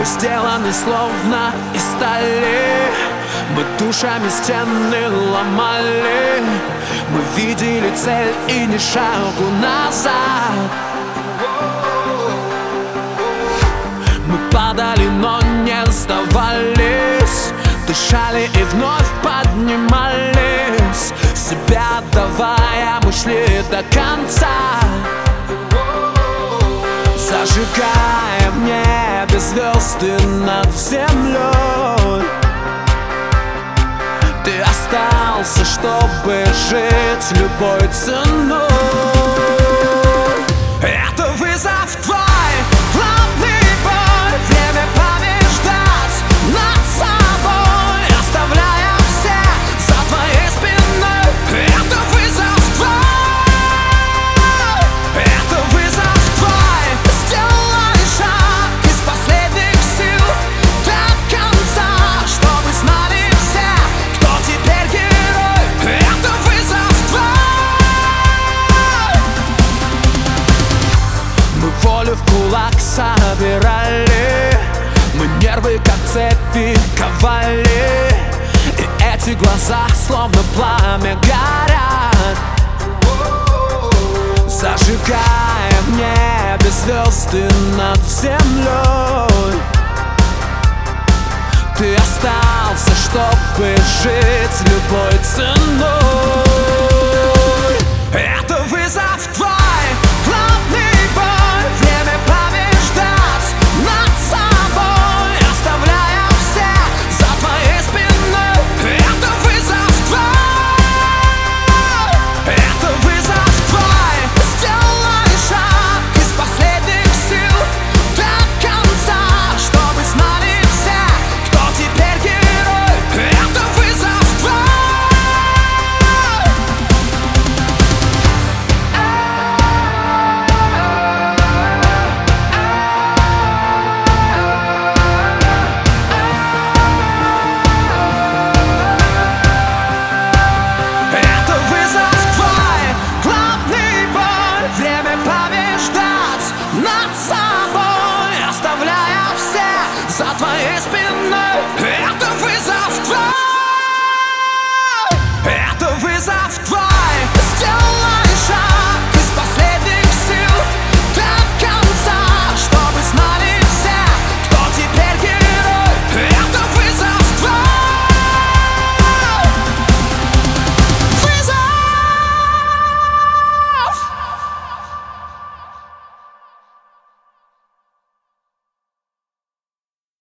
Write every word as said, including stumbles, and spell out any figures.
сделаны словно из стали. Мы душами стены ломали. Мы видели цель и ни шагу назад. Мы падали, но не сдавались. Дышали и вновь поднимались. Себя давая, мы шли до конца. Зажигая в небе звезды над землей. Ты остался, чтобы жить любой ценой. Это вызов твой, главный бой. Время побеждать над собой, оставляя всех за твоей спиной. Это вызов твой, это вызов твой. Сделай шаг из последних сил до конца, чтобы знали все, кто теперь герой. Это вызов твой. Мы волю в кулак собирали. Мы нервы как цепи ковали. И эти глаза словно пламя горят. Зажигая в небе звезды над землей. Ты остался, чтобы жить любой ценой.